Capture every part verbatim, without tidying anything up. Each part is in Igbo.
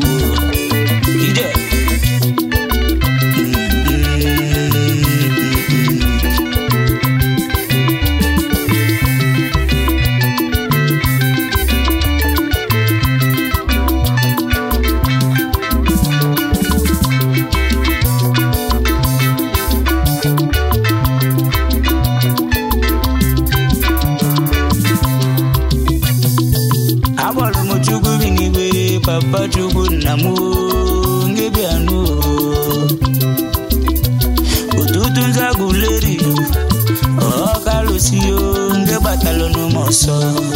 ije Papa Chukwu namu ngebianu ututu nzaguleri okalusio ngebatalo no moso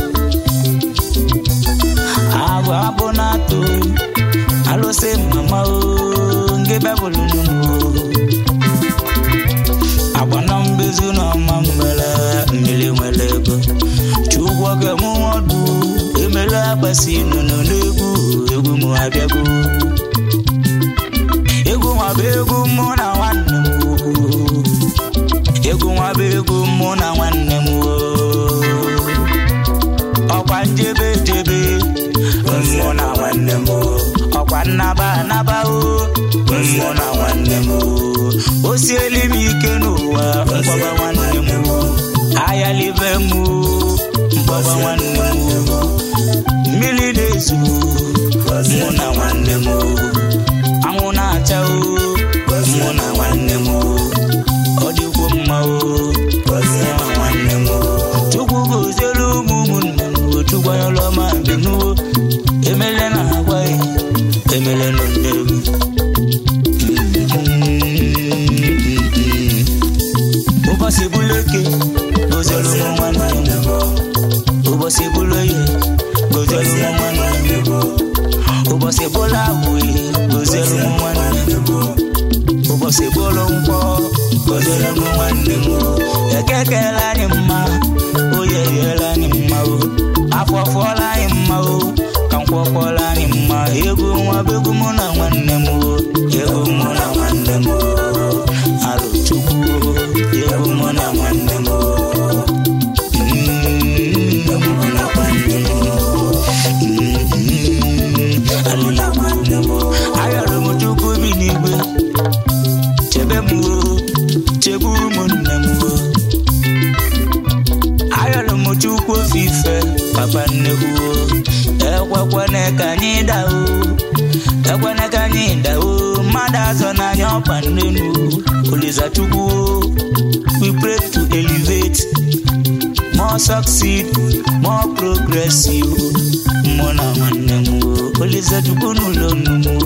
agwa abonato alose mama o ngebabulu no abana mbezu no mambala mbele mwelego chukwa ke mumodu emela basino no legu egu mu abiago egu abegu mo na wanne mu egu abegu mo na wanne mu okwa njebe jebe mo na wanne mu okwa naba naba o mo na wanne mu osieli mi kenuwa baba wanne mu aya live mu baba wanne mu mili dezu muna wanne mu amuna chao muna wanne mu odi kuma o muna wanne mu tukugo zelu mumunne mu tukwa lo ma binu emele na gwai emele no ndegu oba sebuleke gozelu mu wanne mu oba sebuleke gozelu mu wanne mu oba sebola we gozelu mu wanne mu oba sebolo mpo gozelu mu wanne mu ekekela ni mma oye yela ni mma o afofola ni mma o kankokola ni mma ego nwa begu mu na wanne mu ego mu na wanne mu alo chukwu ego mu na wanne mu ayọ̀rọ̀ mo jókòó bí nígbè chebe mu o chebu mo nne mu o ayọ̀rọ̀ mo jókòó fífẹ́ papa nnekwu o ekwekwe n'eka anyị da o ekwe n'eka anyị da o mmadụ azọ n'anya ọkpa nnenu Olisa Chukwu o we pray to elevate more succeed more progressive mo na nwanne mu Olisa Chukwu n'ụlọ nnu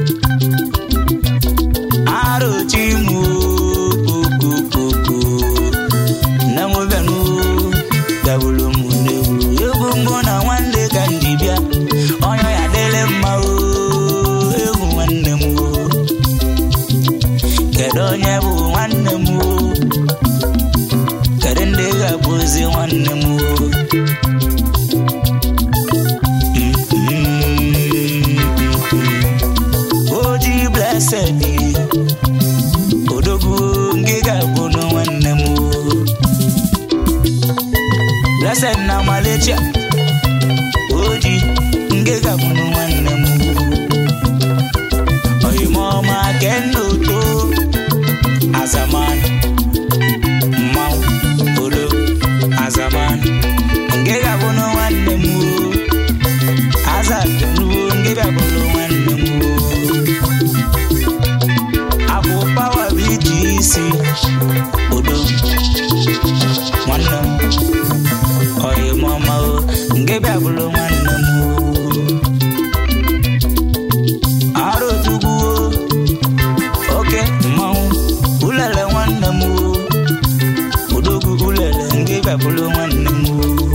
arochi mu kokoko na mo benu dabulu mu newu ego mbo na nwanne ka ndibia onyo ya dele mma o ego nwanne mu kedo onye bụ nwanne mu kedu ndị ga-abụzi nwanne mu blessed odogu ngiga bono wanne mu blessed na Malaysia oji ngiga bono wanne mu oyi mama kendo to azaman mau olo azaman ngiga bono wanne mu azakenu ngiga bono wanne mu power B G C odo wanna oye mama o ngebe abulo wanna mu aro tugu okay mau ulele wanna mu odogu ulele ngebe abulo wanna mu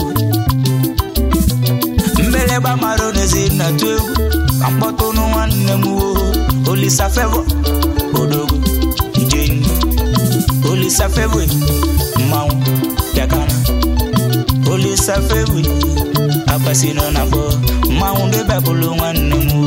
mbele ba maro nezi na tuegu amboto no wanna mu Olisa Favor odogu ijeni Olisa Favor mau yakana Olisa Favor apasino na bo mau ngebe bulu wanne mu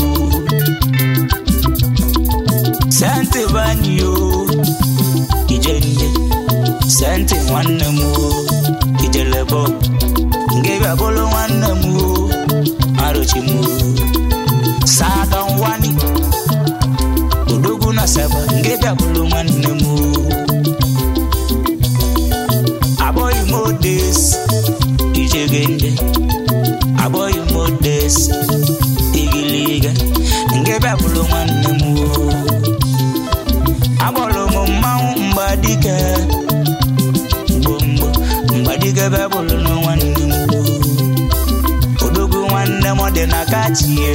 sante banyo ijeni sante wanne mu ijelebo ngebe bulu wanne mu arochi mu sada nke bịabụrụ nwanne m agbọrọ m mmanwụ Mgbadike gbomgbo Mgbadike bịabụrụ na nwanne m odogwu nwanne m ọ dị na kachie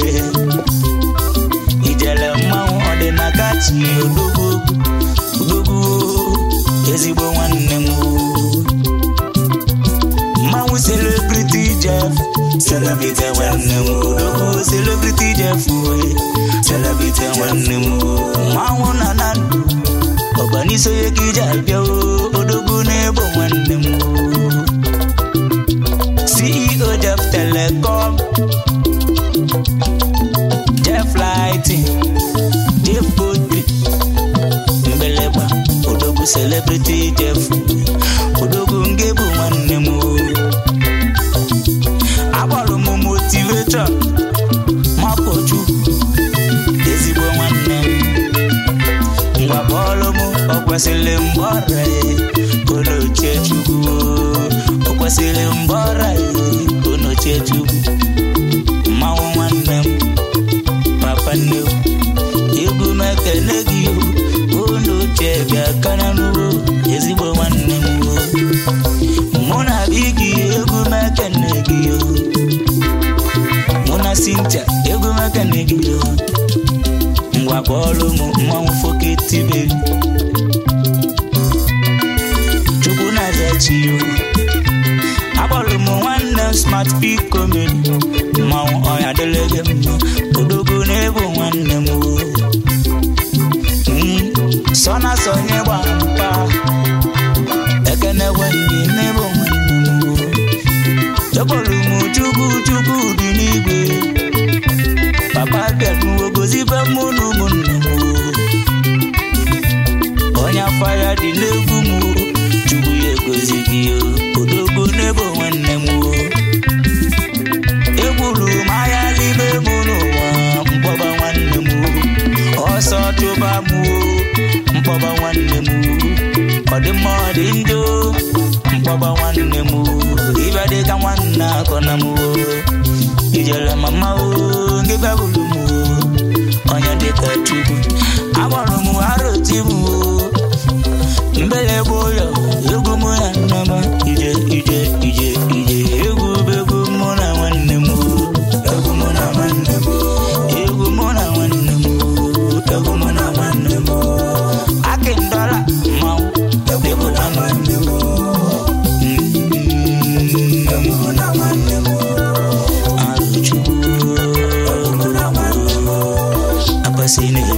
ijele mmanwụ ọ dị na kachie odogwu odogwu ezigbo nwanne m mmanwụ celebrity Jeff celebrity nwanne m odogwu celebrity Jeff celebrity nwanne m mmanwụ na na ọgbaniso ya ka ije abịa odogwu na-ebo nwanne m C E O Jeff Telecom Jeff Lighting Jeff Body Mbeleba odogwu celebrity Jeff odogwu nke bụ nwanne m agbọrọ m motivator Mapochu ezigbo nwanne m ngwa bọọlụ m ọ kwesịrị mbọra konochie Chukwu ọ kwesịrị mbọra konochie Chukwu mmanwụ nwanne m papa nne egwu m ekele gị konochie bịa kana n'ugbo ezigbo nwanne m mụ na Bigi egwu m ekele gị mụ na Cynthia egwu m ekele gị ngwa bọọlụ m mmanwụ Foketi Baby Chukwu na-azachi yo agbọrọ m nwanne m Smart Peak Comedy mmanwụ ọya dịlege mma odogwu na-ebu nwanne m sọ na sonye gba mpa ekene gwenye na-ebu nwanne m ekpọrọ m Chukwu Chukwu dị n'igwe papa bịaruo gozibe mụ na ụmụnne m onye afọ ya dị n'egwu m Chukwu ya egozi gị odogwu n'ebe nwanne m egwuru m agha n'ime m n'ụwa mkpọba nwanne m ọsọ chụba m mkpọba nwanne m ọ dị mma ọ dị njọ mkpọba nwanne m ibe dị ka nwanne akọ na m ijele mama o nke bịabụrụ m onye dịka Chukwu agbọrọ m arụti m mbele gboyo egwu mụ na nna m ije ije ije ije egwu begwu mụ na nwanne m egwu mụ na nwanne m egwu mụ na nwanne m egwu mụ na nwanne m Akindọla mmanwụ egwu na nwanne m egwu mụ na nwanne m Arụchukwu akwasị